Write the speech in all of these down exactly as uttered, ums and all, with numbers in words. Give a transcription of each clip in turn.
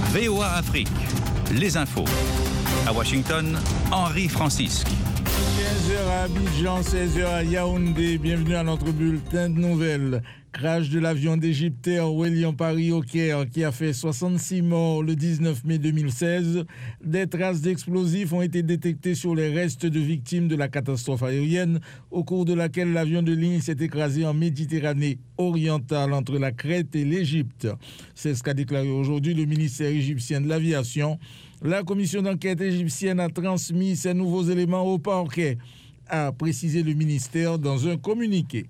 V O A Afrique, les infos. À Washington, Henri Francisque. quinze heures à Abidjan, seize heures à Yaoundé. Bienvenue à notre bulletin de nouvelles. Crash de l'avion d'Égyptair Orélien Paris au Caire qui a fait soixante-six morts le dix-neuf mai deux mille seize. Des traces d'explosifs ont été détectées sur les restes de victimes de la catastrophe aérienne au cours de laquelle l'avion de ligne s'est écrasé en Méditerranée orientale entre la Crète et l'Égypte. C'est ce qu'a déclaré aujourd'hui le ministère égyptien de l'aviation. La commission d'enquête égyptienne a transmis ces nouveaux éléments au parquet, a précisé le ministère dans un communiqué.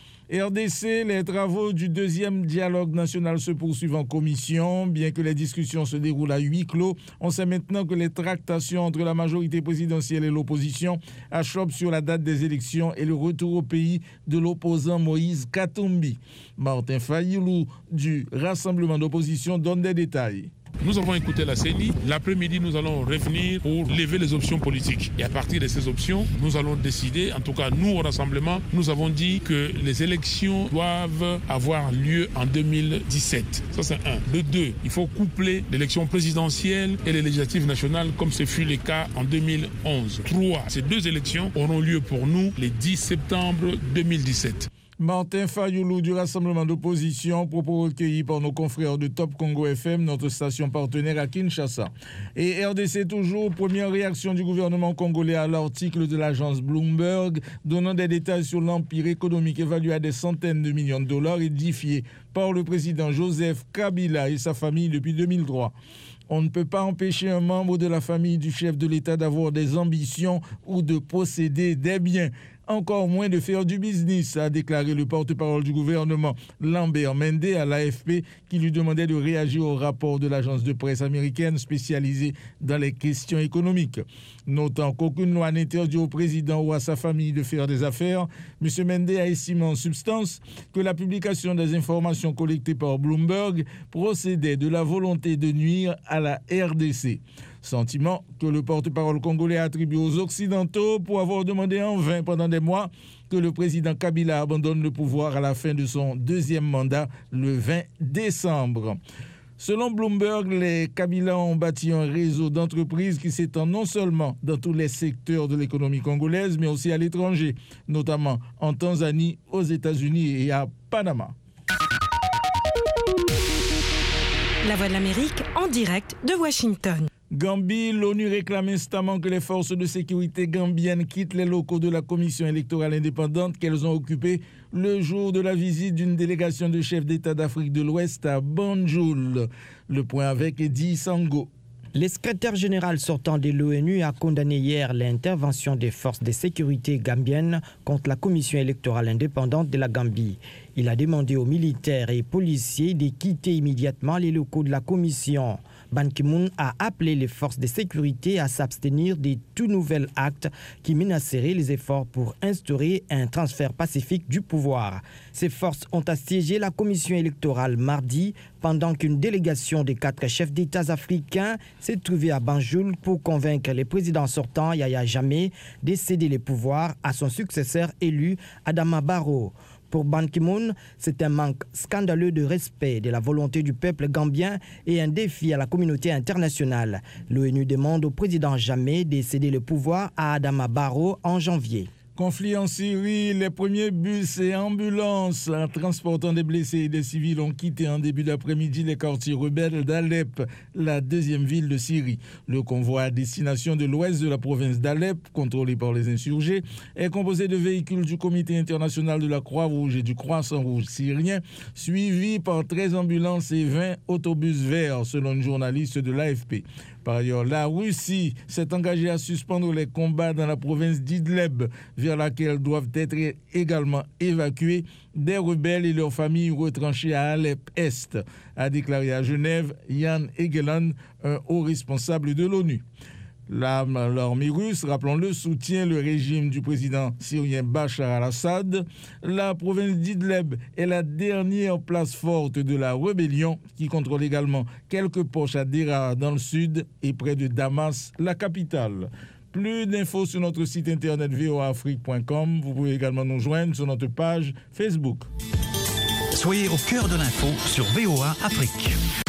R D C, les travaux du deuxième dialogue national se poursuivent en commission. Bien que les discussions se déroulent à huis clos, on sait maintenant que les tractations entre la majorité présidentielle et l'opposition achoppent sur la date des élections et le retour au pays de l'opposant Moïse Katumbi. Martin Fayoulou du Rassemblement d'opposition donne des détails. Nous avons écouté la C E N I. L'après-midi, nous allons revenir pour lever les options politiques. Et à partir de ces options, nous allons décider, en tout cas nous au Rassemblement, nous avons dit que les élections doivent avoir lieu en deux mille dix-sept. Ça c'est un. Le deux, il faut coupler l'élection présidentielle et les législatives nationales comme ce fut le cas en deux mille onze. Trois, ces deux élections auront lieu pour nous le dix septembre deux mille dix-sept. Martin Fayoulou du Rassemblement d'opposition, propos recueillis par nos confrères de Top Congo F M, notre station partenaire à Kinshasa. Et R D C toujours, première réaction du gouvernement congolais à l'article de l'agence Bloomberg, donnant des détails sur l'empire économique évalué à des centaines de millions de dollars, édifié par le président Joseph Kabila et sa famille depuis deux mille trois. On ne peut pas empêcher un membre de la famille du chef de l'État d'avoir des ambitions ou de posséder des biens, encore moins de faire du business, a déclaré le porte-parole du gouvernement Lambert Mende à l'A F P, qui lui demandait de réagir au rapport de l'agence de presse américaine spécialisée dans les questions économiques. Notant qu'aucune loi n'interdit au président ou à sa famille de faire des affaires, M. Mende a estimé en substance que la publication des informations collectées par Bloomberg procédait de la volonté de nuire à la R D C. Sentiment que le porte-parole congolais attribue aux Occidentaux pour avoir demandé en vain pendant des mois que le président Kabila abandonne le pouvoir à la fin de son deuxième mandat le vingt décembre. Selon Bloomberg, les Kabila ont bâti un réseau d'entreprises qui s'étend non seulement dans tous les secteurs de l'économie congolaise, mais aussi à l'étranger, notamment en Tanzanie, aux États-Unis et à Panama. La Voix de l'Amérique en direct de Washington. Gambie, l'ONU réclame instamment que les forces de sécurité gambiennes quittent les locaux de la commission électorale indépendante qu'elles ont occupés le jour de la visite d'une délégation de chefs d'État d'Afrique de l'Ouest à Banjul. Le point avec Eddie Sango. Le secrétaire général sortant de l'ONU a condamné hier l'intervention des forces de sécurité gambiennes contre la commission électorale indépendante de la Gambie. Il a demandé aux militaires et policiers de quitter immédiatement les locaux de la commission. Ban Ki-moon a appelé les forces de sécurité à s'abstenir de tout nouvel acte qui menaceraient les efforts pour instaurer un transfert pacifique du pouvoir. Ces forces ont assiégé la commission électorale mardi pendant qu'une délégation de quatre chefs d'État africains s'est trouvée à Banjul pour convaincre le président sortant Yahya Jammeh de céder le pouvoir à son successeur élu Adama Barrow. Pour Ban Ki-moon, c'est un manque scandaleux de respect de la volonté du peuple gambien et un défi à la communauté internationale. L'ONU demande au président Jammeh de céder le pouvoir à Adama Barrow en janvier. Conflit en Syrie, les premiers bus et ambulances transportant des blessés et des civils ont quitté en début d'après-midi les quartiers rebelles d'Alep, la deuxième ville de Syrie. Le convoi à destination de l'ouest de la province d'Alep, contrôlé par les insurgés, est composé de véhicules du Comité international de la Croix-Rouge et du Croissant-Rouge syrien, suivi par treize ambulances et vingt autobus verts, selon une journaliste de l'A F P. Par ailleurs, la Russie s'est engagée à suspendre les combats dans la province d'Idleb, vers laquelle doivent être également évacués des rebelles et leurs familles retranchées à Alep-Est, a déclaré à Genève Yann Egeland, un haut responsable de l'ONU. L'armée russe, rappelons-le, soutient le régime du président syrien Bachar al-Assad. La province d'Idleb est la dernière place forte de la rébellion qui contrôle également quelques poches à Deraa dans le sud et près de Damas, la capitale. Plus d'infos sur notre site internet v o a afrique point com. Vous pouvez également nous joindre sur notre page Facebook. Soyez au cœur de l'info sur V O A Afrique.